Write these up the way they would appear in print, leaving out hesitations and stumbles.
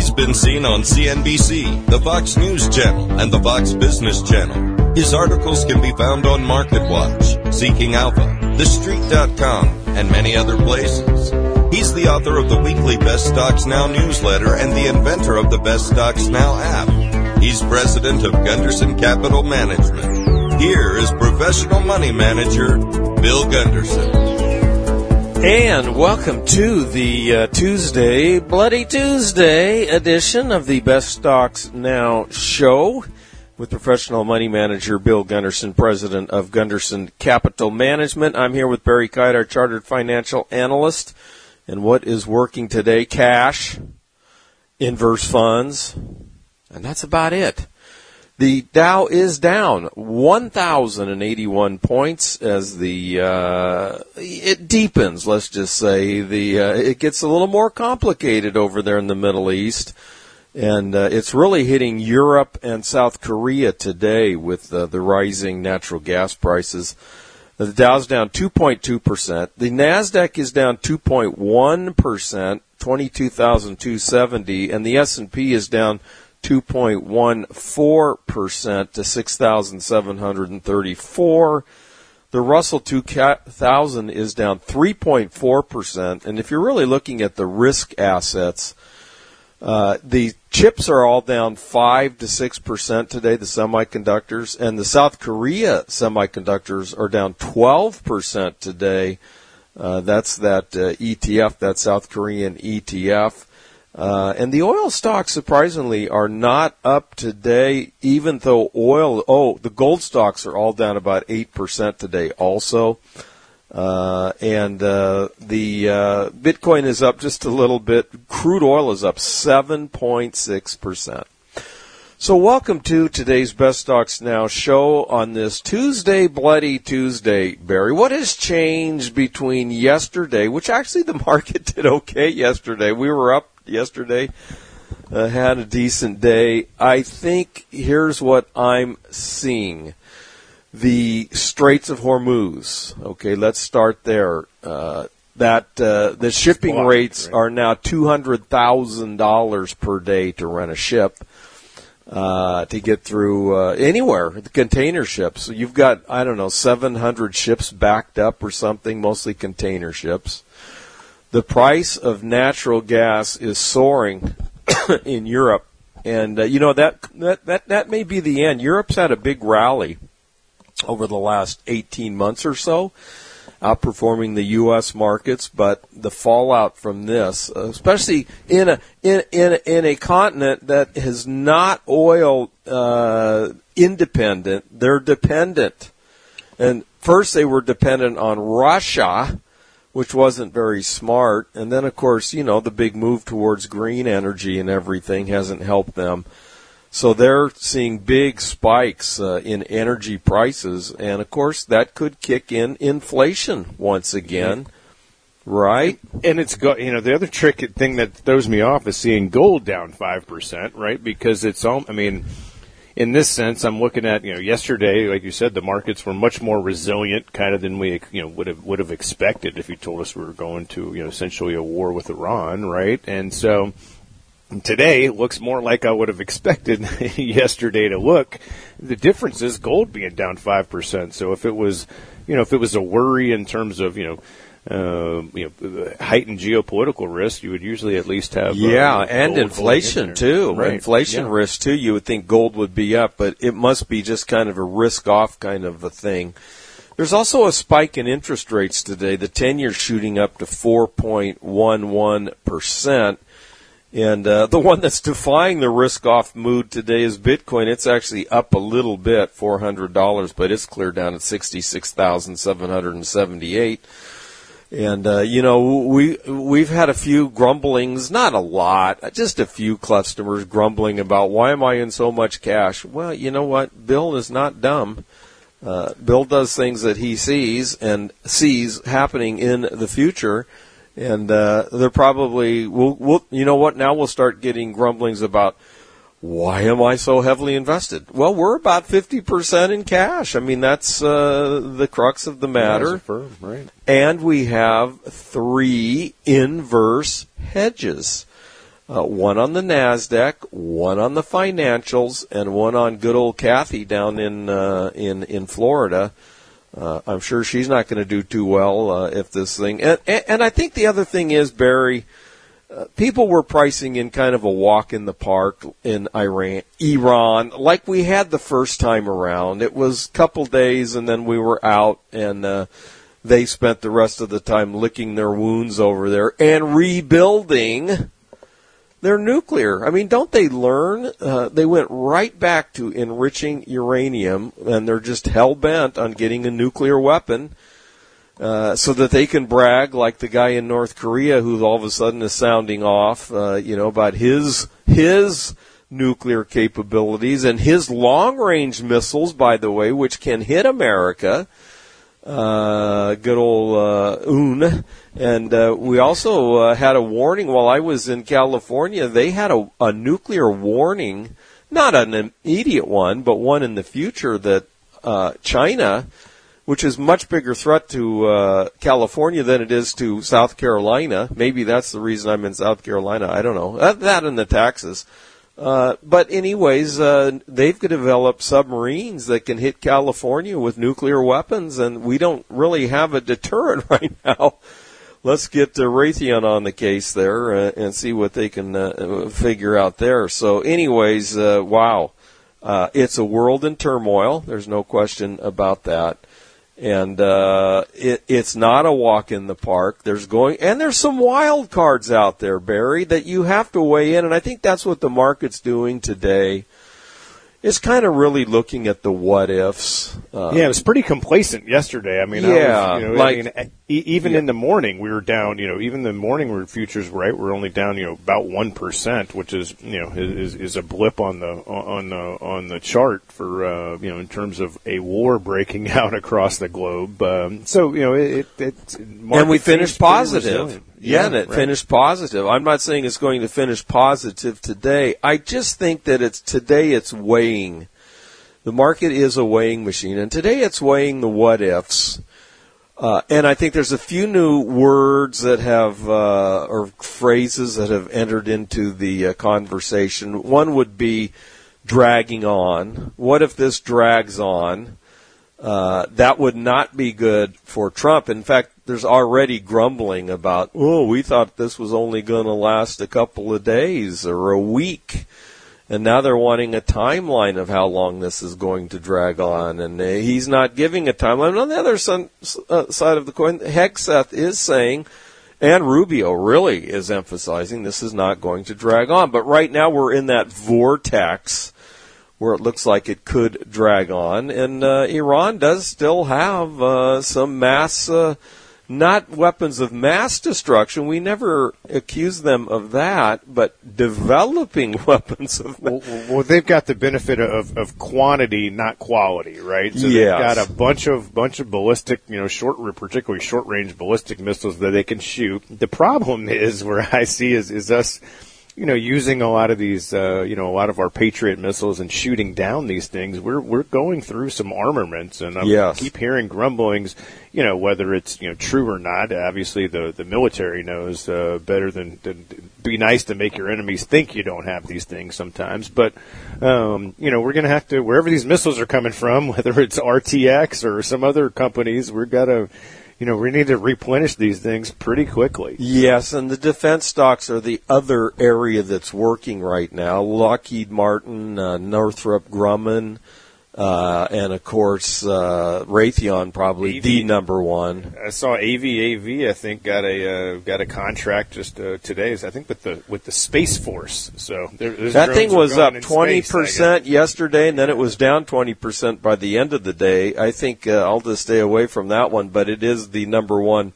He's been seen on CNBC, the Fox News Channel, and the Fox Business Channel. His articles can be found on MarketWatch, Seeking Alpha, TheStreet.com, and many other places. He's the author of the weekly Best Stocks Now newsletter and the inventor of the Best Stocks Now app. He's president of Gunderson Capital Management. Here is professional money manager, Bill Gunderson. And welcome to the Bloody Tuesday edition of the Best Stocks Now show with professional money manager Bill Gunderson, president of Gunderson Capital Management. I'm here with Barry Kite, our chartered financial analyst. And what is working today? Cash, inverse funds, and that's about it. The Dow is down 1,081 points as it deepens. Let's just say it gets a little more complicated over there in the Middle East, and it's really hitting Europe and South Korea today with the rising natural gas prices. The Dow's down 2.2%. The Nasdaq is down 2.1%, 22,270, and the S&P is down 2.14% to 6,734. The Russell 2000 is down 3.4%. And if you're really looking at the risk assets, the chips are all down 5 to 6% today, the semiconductors. And the South Korea semiconductors are down 12% today. That's that ETF, that South Korean ETF. And the oil stocks, surprisingly, are not up today, even though the gold stocks are all down about 8% today also. And the Bitcoin is up just a little bit. Crude oil is up 7.6%. So welcome to today's Best Stocks Now show on this Tuesday, Bloody Tuesday, Barry. What has changed between yesterday, which actually the market did okay yesterday. We were up yesterday, had a decent day. I think here's what I'm seeing. The Straits of Hormuz. Okay, let's start there. The shipping rates are now $200,000 per day to rent a ship to get through anywhere, the container ships. So you've got, 700 ships backed up or something, mostly container ships. The price of natural gas is soaring in Europe, and that may be the end. Europe's had a big rally over the last 18 months or so, outperforming the U.S. markets. But the fallout from this, especially in a continent that is not oil independent, they're dependent. And first they were dependent on Russia, which wasn't very smart. And then, of course, the big move towards green energy and everything hasn't helped them. So they're seeing big spikes in energy prices. And, of course, that could kick in inflation once again, right? And it's the other thing that throws me off is seeing gold down 5%, right? Because it's all, in this sense, I'm looking at, yesterday, like you said, the markets were much more resilient kind of than we, would have expected if you told us we were going to, essentially a war with Iran, right? And so today it looks more like I would have expected yesterday to look. The difference is gold being down 5%. So if it was, a worry in terms of, heightened geopolitical risk, you would usually at least have and inflation too. Right. Inflation risk too. You would think gold would be up, but it must be just kind of a risk-off kind of a thing. There's also a spike in interest rates today. The 10-year shooting up to 4.11%. And the one that's defying the risk-off mood today is Bitcoin. It's actually up a little bit, $400, but it's clear down at 66,778. And, we've had a few grumblings, not a lot, just a few customers grumbling about, why am I in so much cash? Well, you know what? Bill is not dumb. Bill does things that he sees happening in the future. And they're probably, now we'll start getting grumblings about, why am I so heavily invested? Well, we're about 50% in cash. That's the crux of the matter. Firm, right. And we have 3 inverse hedges. one on the NASDAQ, one on the financials, and one on good old Kathy down in Florida. I'm sure she's not going to do too well if this thing. And I think the other thing is, Barry, people were pricing in kind of a walk in the park in Iran, like we had the first time around. It was a couple days, and then we were out, and they spent the rest of the time licking their wounds over there and rebuilding their nuclear. I mean, don't they learn? They went right back to enriching uranium, and they're just hell-bent on getting a nuclear weapon so that they can brag like the guy in North Korea who all of a sudden is sounding off, about his nuclear capabilities and his long-range missiles, by the way, which can hit America. Good old UN. And we also had a warning while I was in California. They had a nuclear warning, not an immediate one, but one in the future that China, which is a much bigger threat to California than it is to South Carolina. Maybe that's the reason I'm in South Carolina. I don't know. That and the taxes. But anyways, they've developed submarines that can hit California with nuclear weapons, and we don't really have a deterrent right now. Let's get Raytheon on the case there and see what they can figure out there. So anyways, wow. It's a world in turmoil. There's no question about that. And it's not a walk in the park. There's some wild cards out there, Barry, that you have to weigh in. And I think that's what the market's doing today. It's kind of really looking at the what ifs. It was pretty complacent yesterday. I mean, even in the morning we were down. Even the morning futures, right, were only down. About 1%, which is is a blip on the chart for in terms of a war breaking out across the globe. And we finished positive. Finished positive. I'm not saying it's going to finish positive today. I just think that today it's weighing. The market is a weighing machine, and today it's weighing the what ifs. And I think there's a few new words that have, or phrases that have entered into the conversation. One would be dragging on. What if this drags on? That would not be good for Trump. In fact, there's already grumbling about, we thought this was only going to last a couple of days or a week. And now they're wanting a timeline of how long this is going to drag on. And he's not giving a timeline. On the other side of the coin, Hegseth is saying, and Rubio really is emphasizing, this is not going to drag on. But right now we're in that vortex where it looks like it could drag on. And Iran does still have some mass, not weapons of mass destruction. We never accuse them of that, but developing weapons of mass. Well, they've got the benefit of quantity, not quality, right? So they've got a bunch of ballistic, particularly short-range ballistic missiles that they can shoot. The problem is, where I see is us, using a lot of these, a lot of our Patriot missiles and shooting down these things. We're going through some armaments, and I keep hearing grumblings, whether it's true or not. Obviously, the military knows better than be nice to make your enemies think you don't have these things sometimes. But we're going to have to, wherever these missiles are coming from, whether it's RTX or some other companies, we've got to. We need to replenish these things pretty quickly. Yes, and the defense stocks are the other area that's working right now. Lockheed Martin, Northrop Grumman, and of course Raytheon, probably the number one. I saw AV I think got a contract just today. I think with the Space Force. So that thing was up 20% yesterday, and then it was down 20% by the end of the day. I think I'll just stay away from that one, but it is the number one.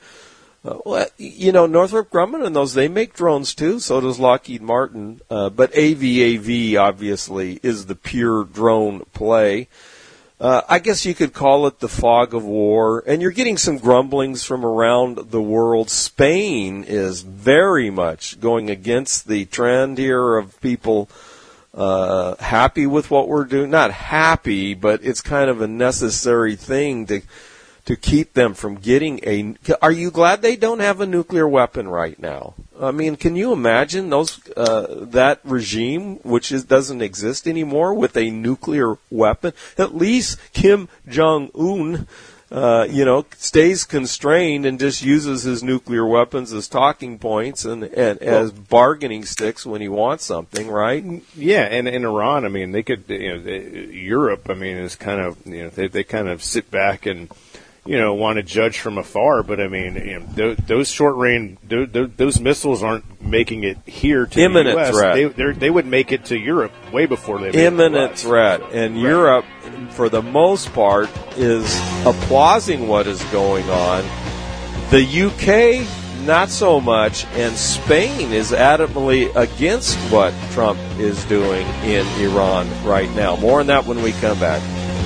Northrop Grumman and those, they make drones too, so does Lockheed Martin. But AV obviously is the pure drone play. I guess you could call it the fog of war, and you're getting some grumblings from around the world. Spain is very much going against the trend here of people happy with what we're doing. Not happy, but it's kind of a necessary thing to to keep them from getting Are you glad they don't have a nuclear weapon right now? I mean, can you imagine that regime, which doesn't exist anymore, with a nuclear weapon? At least Kim Jong-un, stays constrained and just uses his nuclear weapons as talking points and as bargaining sticks when he wants something, right? Yeah, and in Iran, I mean, they could, Europe, I mean, is kind of, they kind of sit back and, want to judge from afar, but I mean, those short range, those missiles aren't making it here to imminent the U.S. threat. They would make it to Europe way before they. Imminent threat, and Europe, for the most part, is applauding what is going on. The UK, not so much, and Spain is adamantly against what Trump is doing in Iran right now. More on that when we come back.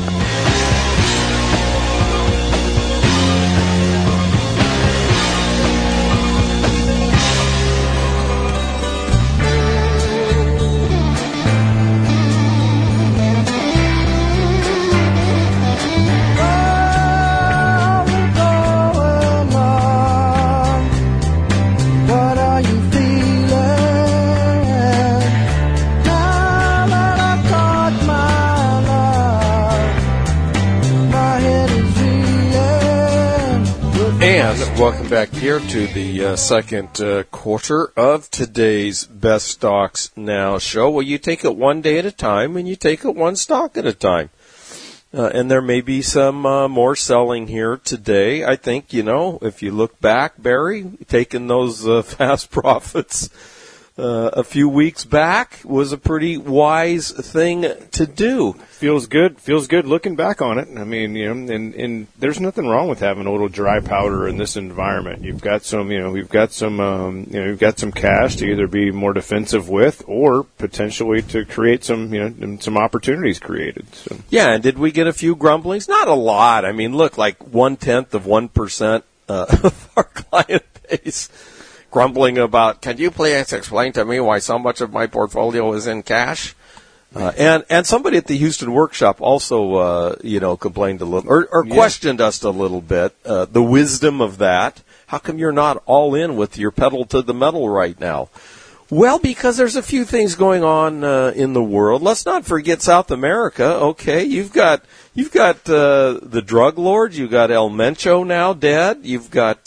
Welcome back here to the second quarter of today's Best Stocks Now show. Well, you take it one day at a time, and you take it one stock at a time. And there may be some more selling here today. I think, if you look back, Barry, taking those fast profits a few weeks back was a pretty wise thing to do. Feels good looking back on it. I mean, and there's nothing wrong with having a little dry powder in this environment. You've got some, we've got some cash to either be more defensive with or potentially to create some, some opportunities created. So. Yeah, and did we get a few grumblings? Not a lot. I mean, look, like 0.1% of our client base grumbling about, can you please explain to me why so much of my portfolio is in cash? And somebody at the Houston workshop also, complained a little, or questioned us a little bit, the wisdom of that. How come you're not all in with your pedal to the metal right now? Well, because there's a few things going on in the world. Let's not forget South America. Okay, you've got the drug lords. You've got El Mencho now dead. You've got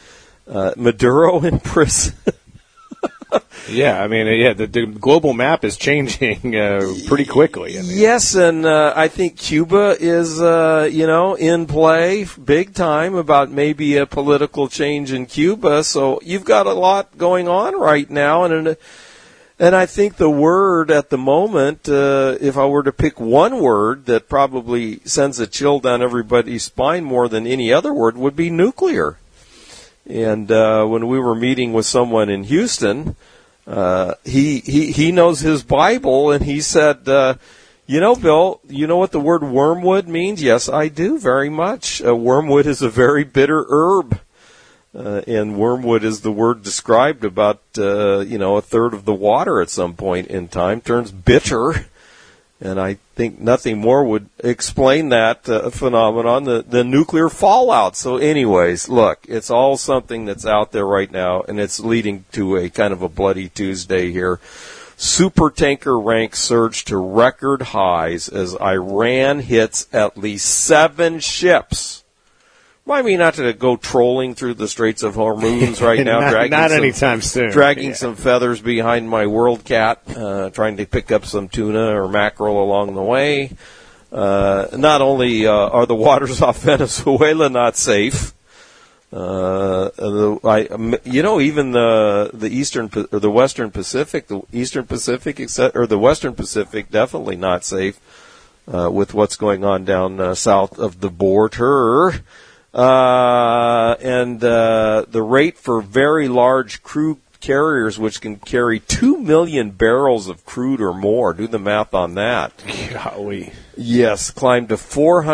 Maduro in prison. Yeah, I mean, the global map is changing pretty quickly. I mean. Yes, and I think Cuba is, in play big time about maybe a political change in Cuba. So you've got a lot going on right now, and I think the word at the moment, if I were to pick one word that probably sends a chill down everybody's spine more than any other word, would be nuclear. And when we were meeting with someone in Houston, he knows his Bible, and he said, Bill, you know what the word wormwood means? Yes, I do, very much. Wormwood is a very bitter herb, and wormwood is the word described about, a third of the water at some point in time turns bitter. And I think nothing more would explain that phenomenon, the nuclear fallout. So anyways, look, it's all something that's out there right now, and it's leading to a kind of a bloody Tuesday here. Supertanker ranks surge to record highs as Iran hits at least 7 ships. Remind me not to go trolling through the Straits of Hormuz right now. not anytime soon. Dragging some feathers behind my World Cat, trying to pick up some tuna or mackerel along the way. Not only are the waters off Venezuela not safe, even the Eastern or the Western Pacific, the Western Pacific definitely not safe with what's going on down south of the border. And the rate for very large crude carriers, which can carry 2 million barrels of crude or more, do the math on that. Golly. Yes, climbed to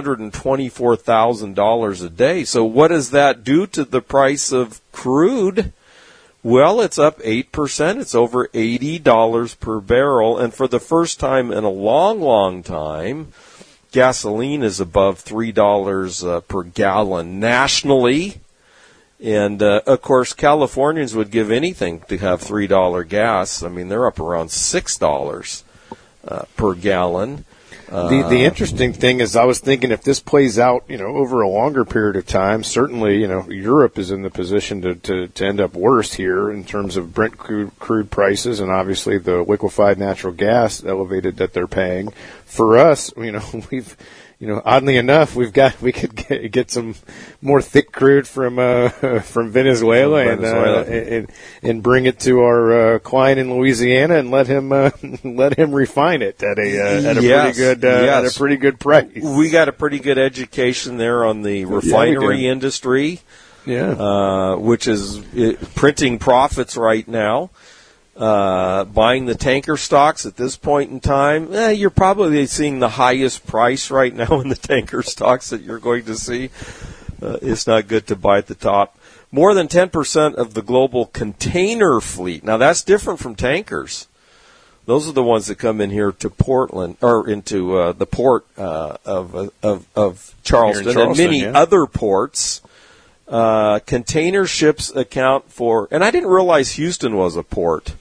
$424,000 a day. So what does that do to the price of crude? Well, it's up 8%. It's over $80 per barrel. And for the first time in a long, long time, gasoline is above $3 per gallon nationally. And, of course, Californians would give anything to have $3 gas. I mean, they're up around $6 per gallon. The interesting thing is I was thinking if this plays out, over a longer period of time, certainly, Europe is in the position to end up worse here in terms of Brent crude prices and obviously the liquefied natural gas elevated that they're paying. For us, we've, oddly enough, we could get some more thick crude from Venezuela, and bring it to our client in Louisiana and let him refine it at a pretty good price. We got a pretty good education there on the refinery industry, which is printing profits right now. Buying the tanker stocks at this point in time, you're probably seeing the highest price right now in the tanker stocks that you're going to see. It's not good to buy at the top. More than 10% of the global container fleet. Now, that's different from tankers. Those are the ones that come in here to Portland, or into the port of Charleston and many other ports. Container ships account for, and I didn't realize Houston was a port.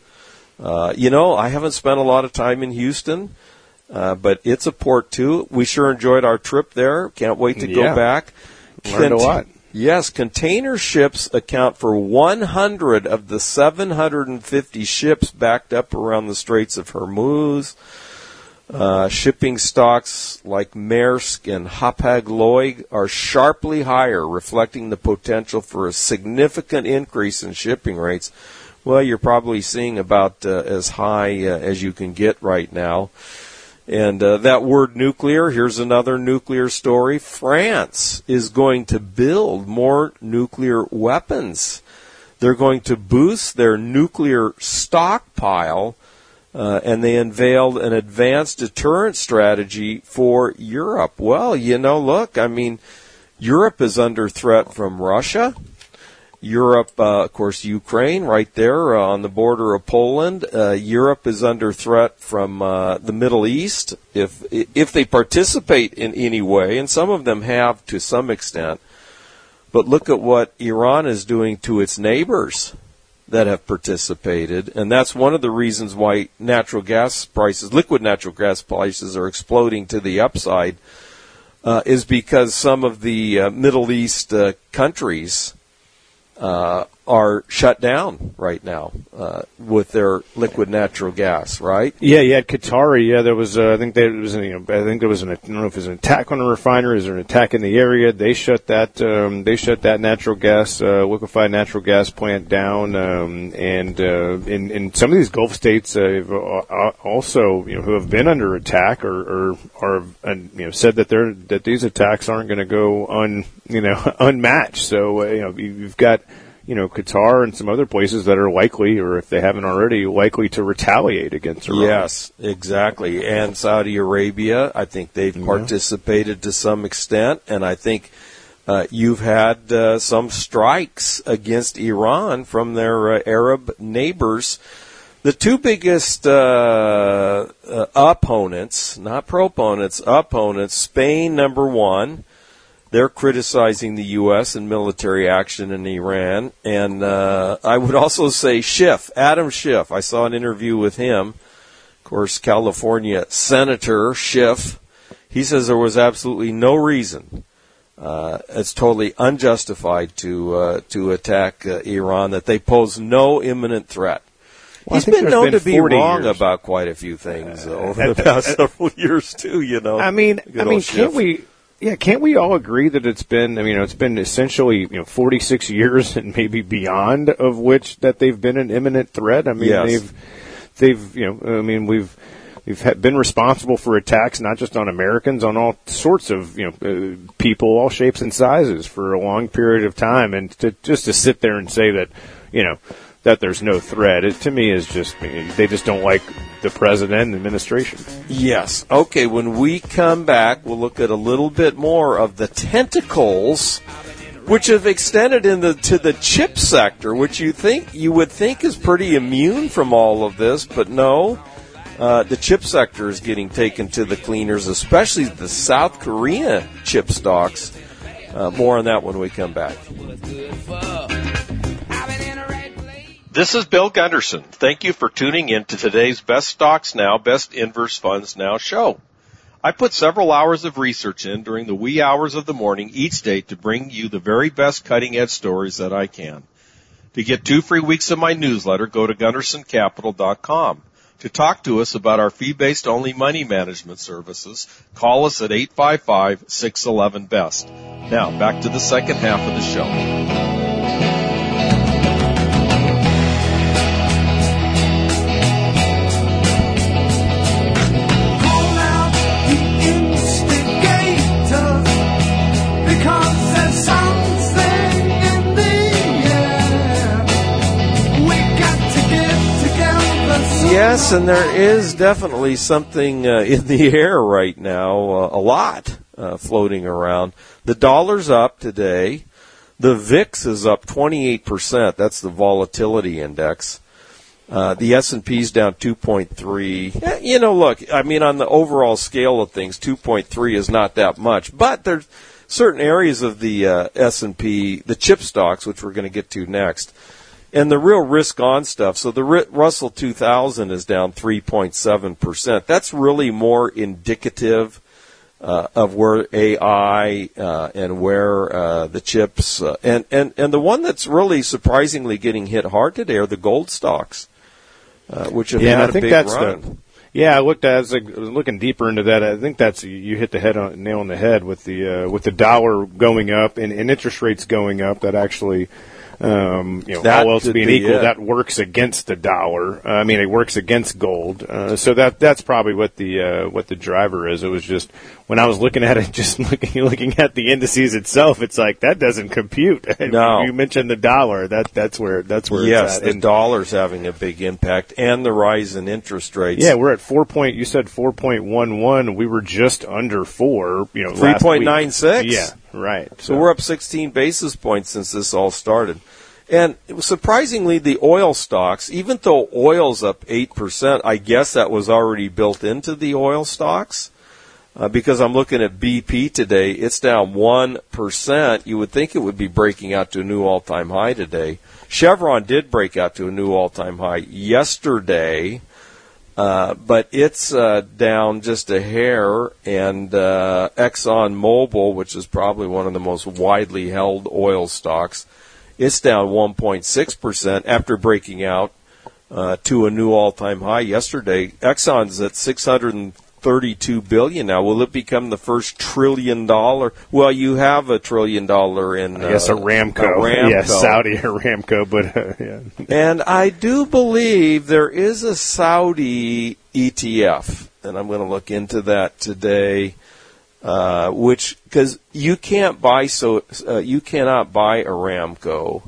I haven't spent a lot of time in Houston, but it's a port too. We sure enjoyed our trip there. Can't wait to go back. Learned a lot. Yes, container ships account for 100 of the 750 ships backed up around the Straits of Hormuz. Shipping stocks like Maersk and Hapag-Lloyd are sharply higher, reflecting the potential for a significant increase in shipping rates. Well, you're probably seeing about as high as you can get right now. And that word nuclear, here's another nuclear story. France is going to build more nuclear weapons. They're going to boost their nuclear stockpile, and they unveiled an advanced deterrent strategy for Europe. Well, look, Europe is under threat from Russia. Europe, of course, Ukraine, right there on the border of Poland. Europe is under threat from the Middle East if they participate in any way, and some of them have to some extent. But look at what Iran is doing to its neighbors that have participated, and that's one of the reasons why natural gas prices, liquid natural gas prices, are exploding to the upside, is because some of the Middle East countries are shut down right now with their liquid natural gas, right? Yeah, you had Qatari. Yeah, there was. I think there was. I think there was I don't know if it was an attack on a refinery. Is there an attack in the area? They shut that. They shut that natural gas, liquefied natural gas plant down. And in some of these Gulf states, also who have been under attack or said that these attacks aren't going to go unmatched. So you've got. Qatar and some other places that are likely, or if they haven't already, likely to retaliate against Iran. Yes, exactly. And Saudi Arabia, I think they've participated to some extent, and I think you've had some strikes against Iran from their Arab neighbors. The two biggest opponents, not proponents, opponents, Spain, number one. They're criticizing the U.S. and military action in Iran. And I would also say Adam Schiff. I saw an interview with him. Of course, California Senator Schiff. He says there was absolutely no reason. It's totally unjustified to attack Iran, that they pose no imminent threat. Well, he's been known to be wrong about quite a few things over the past several years, too, can't we all agree that it's been, it's been essentially, 46 years and maybe beyond of which that they've been an imminent threat? Yes. We've been responsible for attacks, not just on Americans, on all sorts of, people, all shapes and sizes for a long period of time. And to sit there and say that, that there's no threat, it to me is just, they just don't like the president and the administration. Yes. Okay, when we come back, we'll look at a little bit more of the tentacles which have extended to the chip sector, which you would think is pretty immune from all of this, but no. the chip sector is getting taken to the cleaners, especially the South Korea chip stocks. More on that when we come back. This is Bill Gunderson. Thank you for tuning in to today's Best Stocks Now, Best Inverse Funds Now show. I put several hours of research in during the wee hours of the morning each day to bring you the very best cutting-edge stories that I can. To get 2 free weeks of my newsletter, go to GundersonCapital.com. To talk to us about our fee-based only money management services, call us at 855-611-BEST. Now, back to the second half of the show. Yes, and there is definitely something in the air right now, a lot floating around. The dollar's up today. The VIX is up 28%. That's the volatility index. The S&P's down 2.3. You know, look, I mean, on the overall scale of things, 2.3 is not that much. But there's certain areas of the S&P, the chip stocks, which we're going to get to next, and the real risk-on stuff. So the Russell 2000 is down 3.7%. That's really more indicative of where AI and where the chips and the one that's really surprisingly getting hit hard today are the gold stocks, which have had a big run. I was looking deeper into that. I think that's you hit the nail on the head with the dollar going up and interest rates going up. That actually. All else being equal, that works against the dollar. I mean, it works against gold. So that's probably what the driver is. It was just when I was looking at it, just looking at the indices itself, it's like that doesn't compute. No. You mentioned the dollar. That's where yes, it's at. The dollar's having a big impact, and the rise in interest rates. Yeah, we're at you said 4.11. We were just under 4. 3.96. Yeah, right. So we're up 16 basis points since this all started. And surprisingly, the oil stocks, even though oil's up 8%, I guess that was already built into the oil stocks. Because I'm looking at BP today, it's down 1%. You would think it would be breaking out to a new all-time high today. Chevron did break out to a new all-time high yesterday, but it's down just a hair. And ExxonMobil, which is probably one of the most widely held oil stocks, it's down 1.6% after breaking out to a new all-time high yesterday. Exxon's at $632 billion now. Will it become the first $1 trillion? Well, you have $1 trillion in I guess Aramco. Yeah, Saudi Aramco, but yeah. And I do believe there is a Saudi ETF, and I'm going to look into that today. Because you cannot buy Aramco,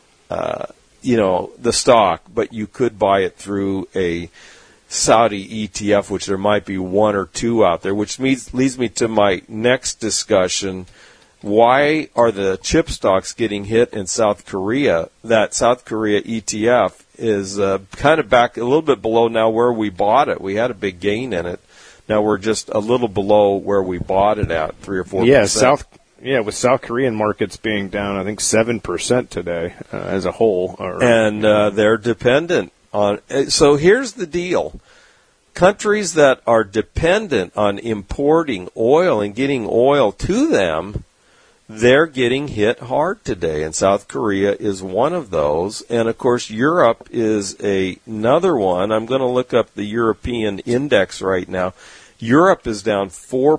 the stock, but you could buy it through a Saudi ETF, which there might be one or two out there, which leads me to my next discussion. Why are the chip stocks getting hit in South Korea? That South Korea ETF is kind of back a little bit below now where we bought it. We had a big gain in it. Now we're just a little below where we bought it at, 3 or 4%. With South Korean markets being down, I think 7% today as a whole. And they're dependent on. So here's the deal: countries that are dependent on importing oil and getting oil to them, they're getting hit hard today. And South Korea is one of those. And of course, Europe is another one. I'm going to look up the European index right now. Europe is down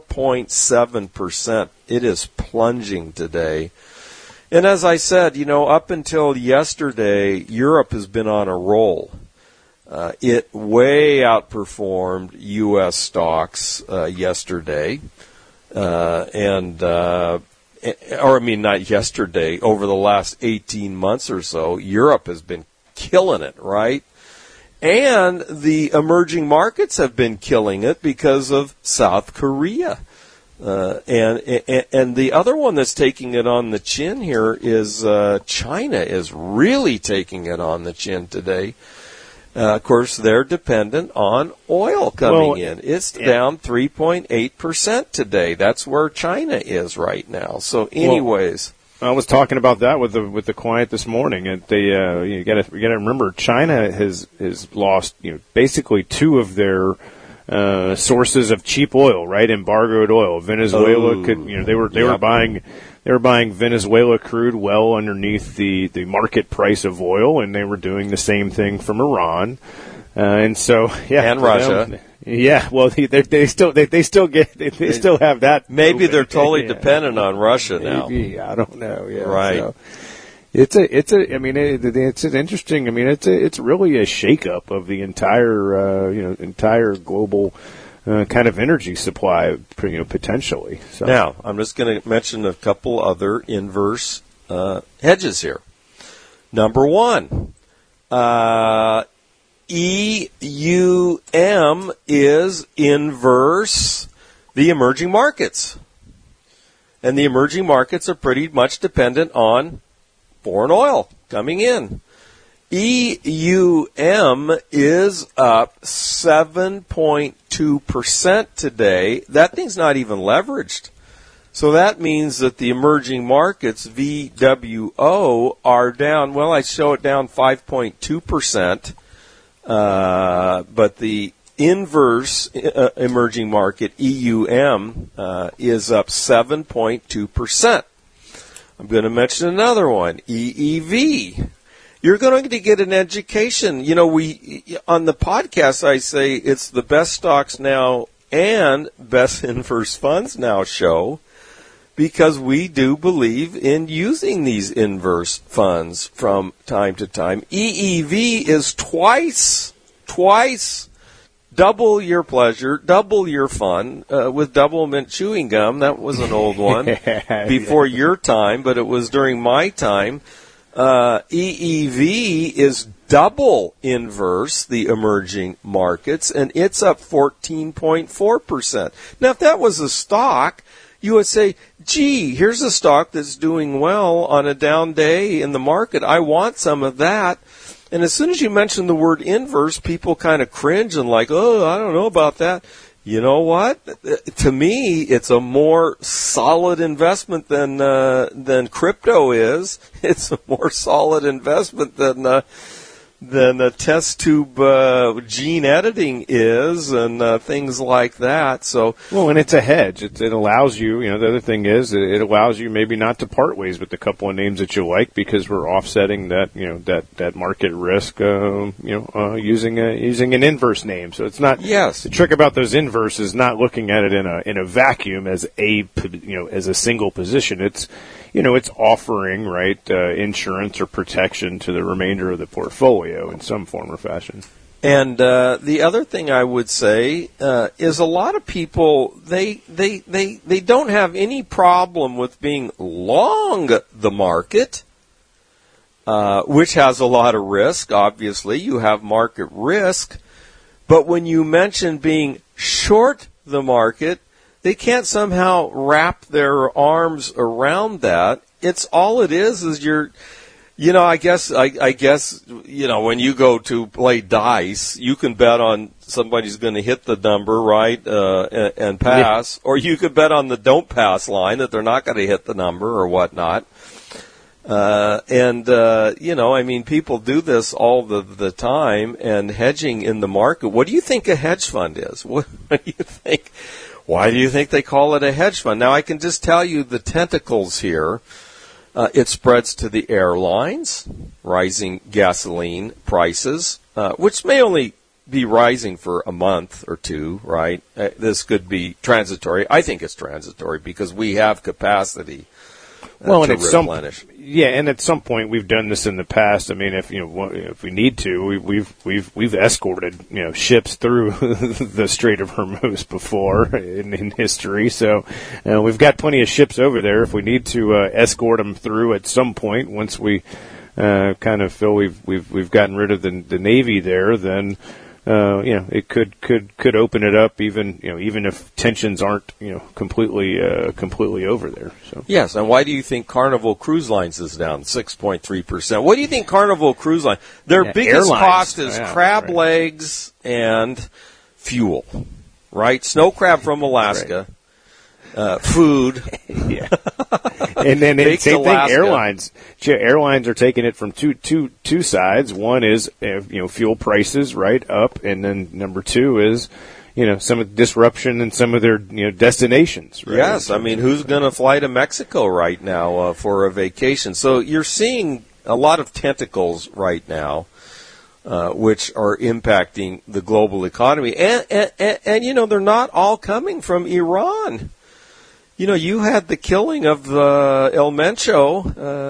4.7%. It is plunging today. And as I said, up until yesterday, Europe has been on a roll. It way outperformed U.S. stocks yesterday. Not yesterday, over the last 18 months or so, Europe has been killing it, right? And the emerging markets have been killing it because of South Korea. And the other one that's taking it on the chin here is China is really taking it on the chin today. Of course, they're dependent on oil coming in. It's down 3.8% today. That's where China is right now. So, anyways, I was talking about that with the client this morning. And you got to remember, China has lost basically two of their sources of cheap oil, right? Embargoed oil. Venezuela they were buying Venezuela crude well underneath the market price of oil, and they were doing the same thing from Iran, and so and Russia. Well, they still have that. Maybe they're totally dependent on Russia now. Maybe, I don't know. Yeah, right. So it's an interesting. I mean, it's really a shakeup of the entire global kind of energy supply, potentially. So. Now, I'm just going to mention a couple other inverse hedges here. Number one, EUM is inverse the emerging markets. And the emerging markets are pretty much dependent on foreign oil coming in. EUM is up 7.2% today. That thing's not even leveraged. So that means that the emerging markets, VWO, are down. Well, I show it down 5.2%. But the inverse emerging market, EUM, is up 7.2%. I'm going to mention another one, EEV. You're going to get an education. On the podcast, I say it's the Best Stocks Now and Best Inverse Funds Now show, because we do believe in using these inverse funds from time to time. EEV is twice, double your pleasure, double your fun, with double mint chewing gum. That was an old one before your time, but it was during my time. EEV is double inverse the emerging markets, and it's up 14.4%. Now, if that was a stock, you would say, gee, here's a stock that's doing well on a down day in the market. I want some of that. And as soon as you mention the word inverse, people kind of cringe and like, oh, I don't know about that. You know what? To me, it's a more solid investment than crypto is. It's a more solid investment than a test tube gene editing is, and things like that. So, well, and it's a hedge. It allows you. The other thing is it allows you maybe not to part ways with a couple of names that you like, because we're offsetting that that market risk. Using an inverse name. So it's not. Yes. The trick about those inverse is not looking at it in a vacuum as as a single position. It's offering, right, insurance or protection to the remainder of the portfolio in some form or fashion. And the other thing I would say is a lot of people, they don't have any problem with being long the market, which has a lot of risk. Obviously, you have market risk. But when you mention being short the market, they can't somehow wrap their arms around that. It's all it is you're, I guess, when you go to play dice, you can bet on somebody's going to hit the number, right, and pass, or you could bet on the don't pass line that they're not going to hit the number or whatnot. People do this all the time, and hedging in the market. What do you think a hedge fund is? What do you think? Why do you think they call it a hedge fund? Now, I can just tell you the tentacles here. It spreads to the airlines, rising gasoline prices, which may only be rising for a month or two, right? This could be transitory. I think it's transitory because we have capacity to replenish. And at some point we've done this in the past. I mean, if we need to, we've escorted ships through the Strait of Hormuz before in history. So we've got plenty of ships over there. If we need to escort them through at some point, once we kind of feel we've gotten rid of the Navy there, then it could open it up even if tensions aren't completely over there. So yes, and why do you think Carnival Cruise Lines is down 6.3%? What do you think Carnival Cruise Line? Their biggest airlines. cost is crab legs and fuel, right? Snow crab from Alaska. Right. Food, yeah, and then same thing. Airlines are taking it from two sides. One is fuel prices right up, and then number two is some of the disruption in some of their destinations. Right? Yes, I mean who's going to fly to Mexico right now for a vacation? So you're seeing a lot of tentacles right now. Which are impacting the global economy, and they're not all coming from Iran. You had the killing of El Mencho,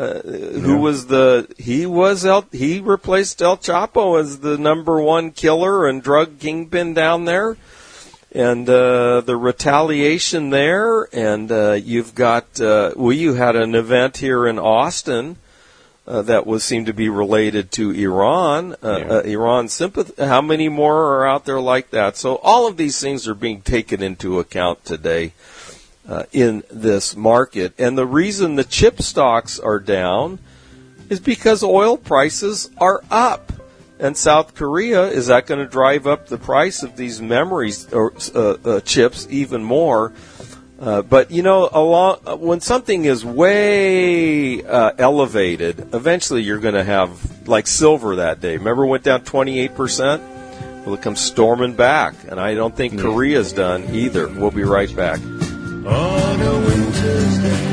he replaced El Chapo as the number one killer and drug kingpin down there, and the retaliation there, and you've got you had an event here in Austin that seemed to be related to Iran, Iran sympathy. How many more are out there like that? So all of these things are being taken into account today. In this market. And the reason the chip stocks are down is because oil prices are up. And South Korea, is that going to drive up the price of these memories or chips even more? But when something is way elevated, eventually you're going to have, like silver that day. Remember it went down 28%? Well, it comes storming back. And I don't think Korea's done either. We'll be right back. On a winter's day,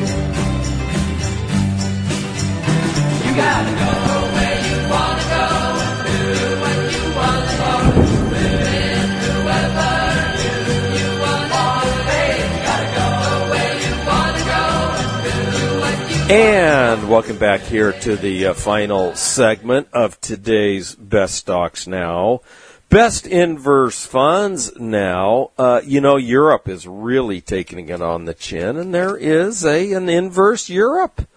you gotta go where you wanna go and do what you wanna go. Live in the weather you wanna be. You gotta go where you wanna go and do what you wanna. And welcome back here to the final segment of today's Best Stocks Now. Best inverse funds now. Europe is really taking it on the chin, and there is an inverse Europe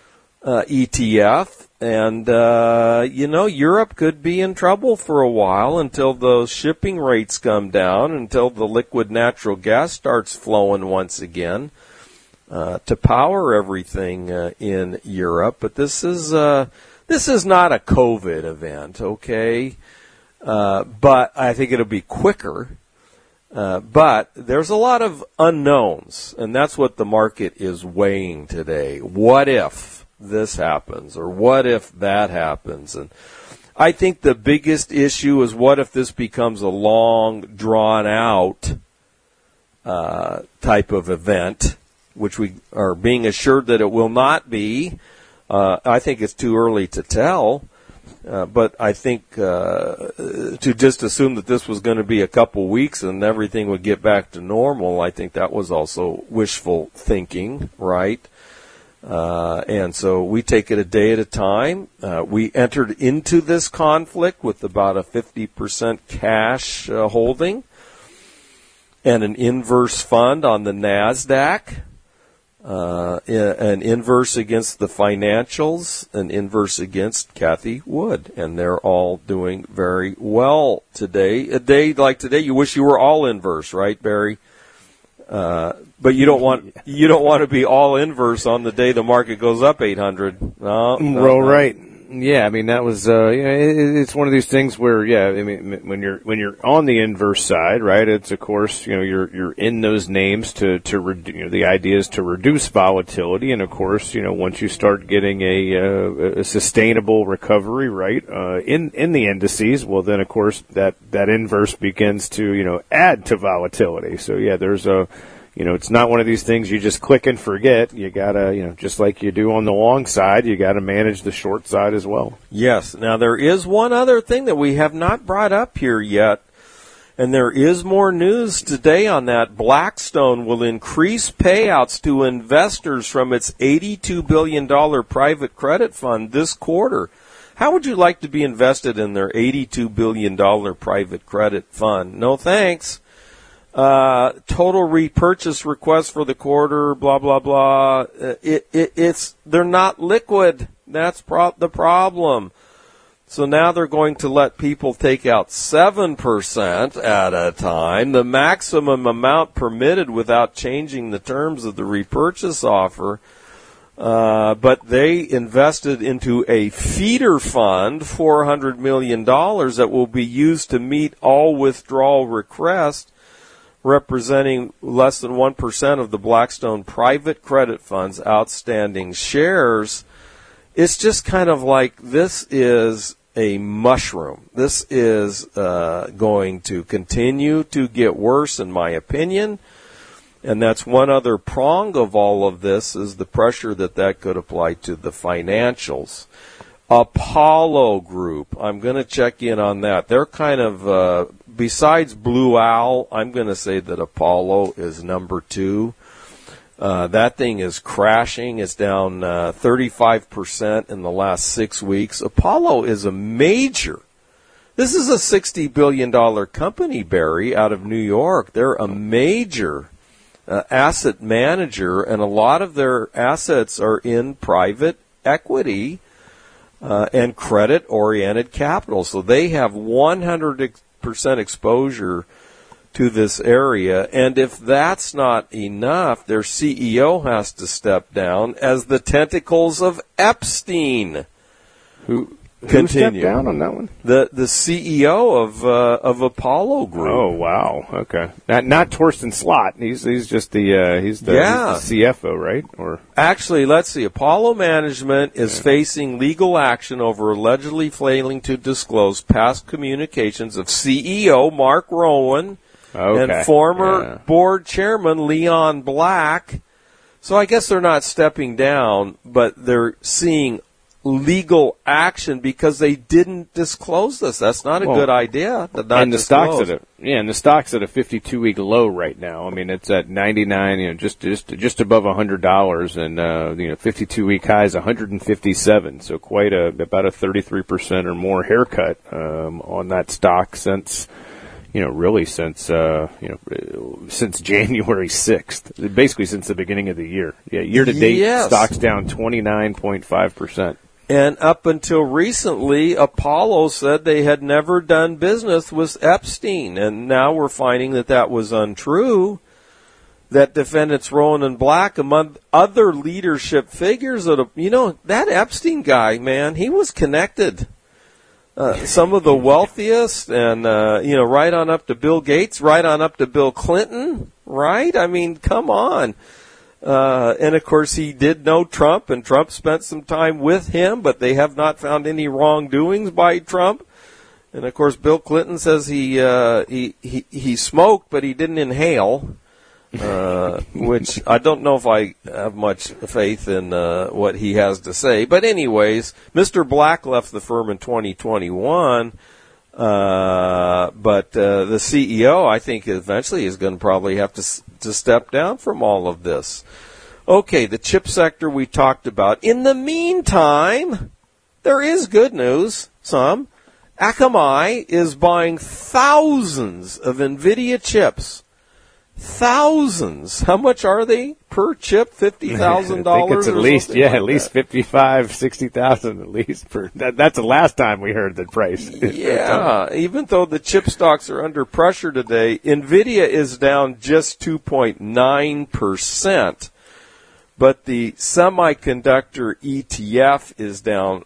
ETF. And, Europe could be in trouble for a while until those shipping rates come down, until the liquid natural gas starts flowing once again to power everything in Europe. But this is not a COVID event, okay? But I think it'll be quicker. But there's a lot of unknowns, and that's what the market is weighing today. What if this happens, or what if that happens? And I think the biggest issue is what if this becomes a long, drawn-out type of event, which we are being assured that it will not be. I think it's too early to tell. But I think to just assume that this was going to be a couple weeks and everything would get back to normal, I think that was also wishful thinking, right? And so we take it a day at a time. We entered into this conflict with about a 50% cash holding and an inverse fund on the NASDAQ. An inverse against the financials, an inverse against Cathie Wood, and they're all doing very well today. A day like today, you wish you were all inverse, right, Barry? But you don't want to be all inverse on the day the market goes up 800. No. Right. Yeah, I mean that was it's one of these things where I mean when you're on the inverse side, right? It's of course you're in those names to the idea is to reduce volatility, and of course once you start getting a sustainable recovery, right, in the indices, well then of course that inverse begins to add to volatility. So there's a it's not one of these things you just click and forget. You gotta, just like you do on the long side, you gotta manage the short side as well. Yes. Now there is one other thing that we have not brought up here yet, and there is more news today on that. Blackstone will increase payouts to investors from its $82 billion private credit fund this quarter. How would you like to be invested in their $82 billion private credit fund? No thanks. Total repurchase request for the quarter, blah, blah, blah. They're not liquid. That's the problem. So now they're going to let people take out 7% at a time, the maximum amount permitted without changing the terms of the repurchase offer. But they invested into a feeder fund, $400 million, that will be used to meet all withdrawal requests, representing less than 1% of the Blackstone private credit fund's outstanding shares. It's just kind of like this is a mushroom. This is going to continue to get worse, in my opinion. And that's one other prong of all of this, is the pressure that could apply to the financials. Apollo Group, I'm going to check in on that. They're kind of, besides Blue Owl, I'm going to say that Apollo is number 2. That thing is crashing. It's down 35% in the last 6 weeks. Apollo is a major. This is a $60 billion company, Barry, out of New York. They're a major asset manager, and a lot of their assets are in private equity and credit-oriented capital. So they have 100% exposure to this area, and if that's not enough, their CEO has to step down as the tentacles of Epstein Who continue. stepped down on that one? The CEO of Apollo Group. Oh wow, okay. Not Torsten Slott. He's just the he's the CFO, right? Or actually, let's see. Apollo Management is facing legal action over allegedly failing to disclose past communications of CEO Mark Rowan. Okay. And former board chairman Leon Black. So I guess they're not stepping down, but they're seeing legal action because they didn't disclose this. That's not a good idea. And the stock's at a 52-week low right now. I mean, it's at 99, just above $100, and 52-week high is 157. So quite about a 33% or more haircut on that stock since. Really since January 6th, basically since the beginning of the year. Yeah, year to date, stock's down 29.5%. And up until recently, Apollo said they had never done business with Epstein, and now we're finding that was untrue. That defendants Rowan and Black, among other leadership figures, that Epstein guy, man, he was connected. Some of the wealthiest, and right on up to Bill Gates, right on up to Bill Clinton, right? I mean, come on. And of course, he did know Trump, and Trump spent some time with him, but they have not found any wrongdoings by Trump. And of course, Bill Clinton says he smoked, but he didn't inhale. Which I don't know if I have much faith in what he has to say. But anyways, Mr. Black left the firm in 2021, but the CEO, I think, eventually is going to probably have to step down from all of this. Okay, the chip sector we talked about. In the meantime, there is good news, some. Akamai is buying thousands of NVIDIA chips. Thousands. How much are they per chip? $50,000. I think it's at least 55, 60,000 at least per. That's the last time we heard the price. Yeah. Even though the chip stocks are under pressure today, NVIDIA is down just 2.9%, but the semiconductor ETF is down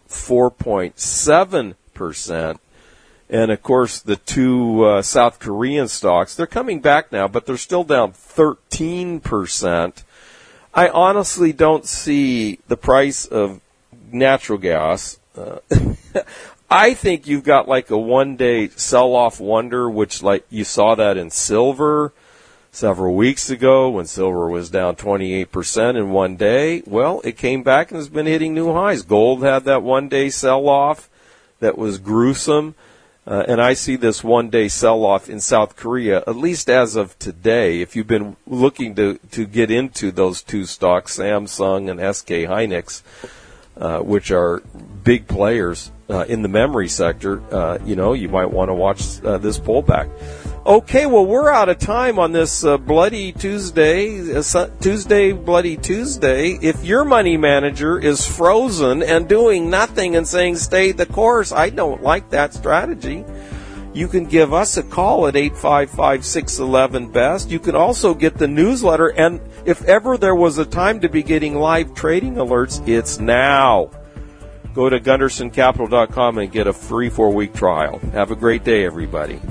4.7%. And, of course, the two South Korean stocks, they're coming back now, but they're still down 13%. I honestly don't see the price of natural gas. I think you've got like a one-day sell-off wonder, which like you saw that in silver several weeks ago when silver was down 28% in one day. Well, it came back and has been hitting new highs. Gold had that one-day sell-off that was gruesome. And I see this one-day sell-off in South Korea, at least as of today. If you've been looking to get into those two stocks, Samsung and SK Hynix, which are big players in the memory sector, you might want to watch this pullback. Okay, well, we're out of time on this Bloody Tuesday, Bloody Tuesday. If your money manager is frozen and doing nothing and saying stay the course, I don't like that strategy. You can give us a call at 855-611-BEST. You can also get the newsletter, and if ever there was a time to be getting live trading alerts, it's now. Go to GundersonCapital.com and get a free 4-week trial. Have a great day, everybody.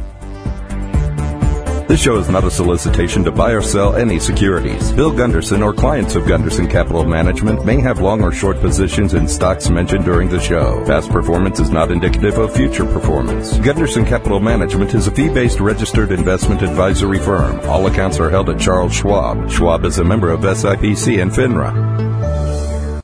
This show is not a solicitation to buy or sell any securities. Bill Gunderson or clients of Gunderson Capital Management may have long or short positions in stocks mentioned during the show. Past performance is not indicative of future performance. Gunderson Capital Management is a fee-based registered investment advisory firm. All accounts are held at Charles Schwab. Schwab is a member of SIPC and FINRA.